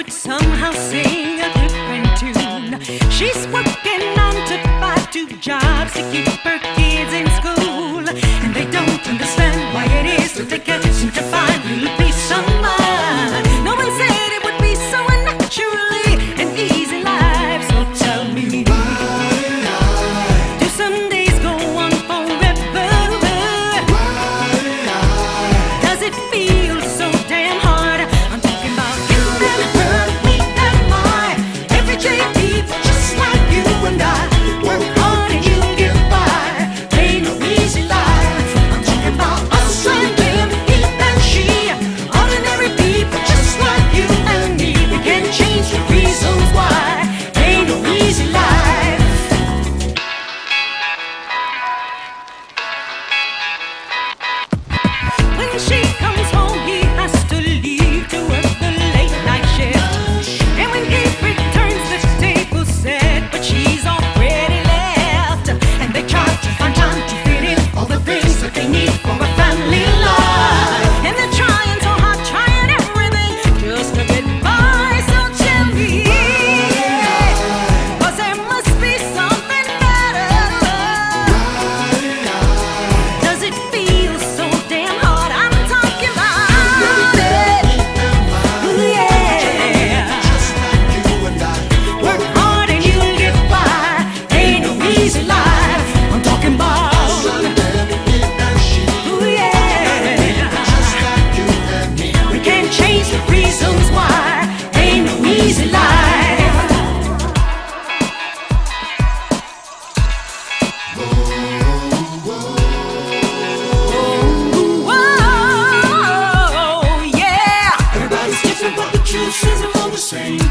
somehow sing a different tune. She's working 9 to 5, 2 jobs to keep her kids in school, and they don't understand why it is that they can't seem to find real peace of mind. No one said it would be so naturally an easy life, so tell me, do some days go on forever? Does it feel so damn hard? I'm talking about you and her, me and I, everyday people just like you and I. Work hard and you get by, ain't no easy life. I'm talking about us and them, he and she, ordinary people just like you and me. We can't change the reasons why, ain't no easy life. When she comes home, he has to leave to work the late night shift. And when he returns, the table's set, but she's already left. And they try to find time to fit in all the things that they need for a family life. And they're trying so hard, trying everything just to get by. So tell me, 'cause there must be something better. Does it feel so damn hard? I'm talking about it. Ooh, yeah. Work hard and you'll get by. Ain't no easy life. I'm talking about. Ooh, yeah. We can't change the reasons why. Ain't no easy life. Whoa, yeah. Everybody's different, but the truth is all the same.